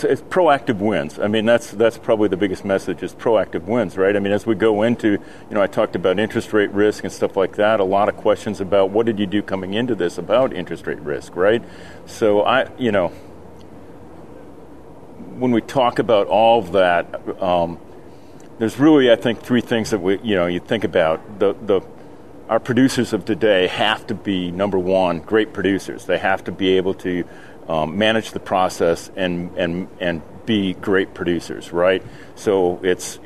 it's proactive wins. I mean, that's probably the biggest message is proactive wins, right? I mean, as we go into, I talked about interest rate risk and stuff like that, a lot of questions about what did you do coming into this about interest rate risk, right? So when we talk about all of that, there's really, I think, three things that you think about. Our producers of today have to be, number one, great producers. They have to be able to manage the process and be great producers, right? So it's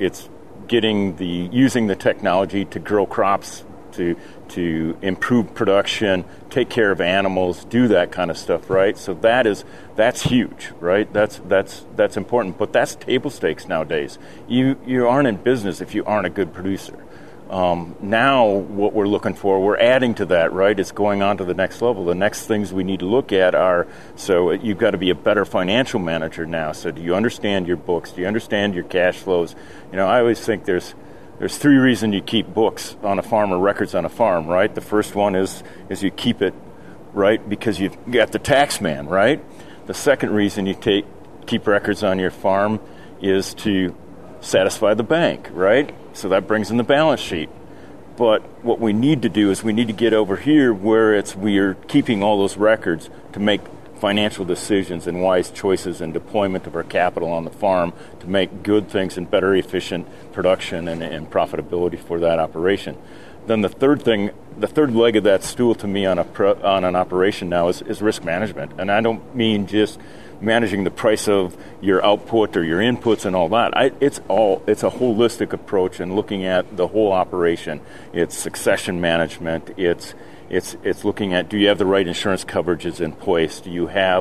using the technology to grow crops, to improve production, take care of animals, do that kind of stuff, right? So that's huge, right? That's important, but that's table stakes nowadays. You aren't in business if you aren't a good producer. Now what we're looking for, we're adding to that, right? It's going on to the next level. The next things we need to look at so you've got to be a better financial manager now. So do you understand your books? Do you understand your cash flows? I always think there's three reasons you keep books on a farm or records on a farm, right? The first one is you keep it, right, because you've got the tax man, right? The second reason you keep records on your farm is to satisfy the bank, right? So that brings in the balance sheet. But what we need to do is we need to get over here where we're keeping all those records to make financial decisions and wise choices and deployment of our capital on the farm to make good things and better efficient production and profitability for that operation. Then the third leg of that stool to me on an operation now is risk management. And I don't mean just managing the price of your output or your inputs and all that. It's a holistic approach and looking at the whole operation. It's succession management. It's looking at, do you have the right insurance coverages in place? Do you have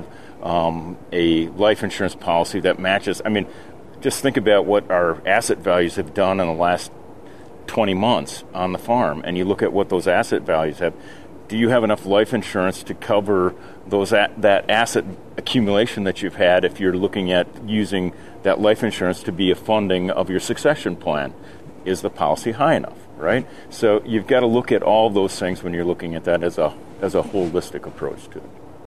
a life insurance policy that matches? I mean, just think about what our asset values have done in the last 20 months on the farm, and you look at what those asset values have. Do you have enough life insurance to cover that asset accumulation that you've had if you're looking at using that life insurance to be a funding of your succession plan? Is the policy high enough, right? So you've got to look at all those things when you're looking at that as a holistic approach to it.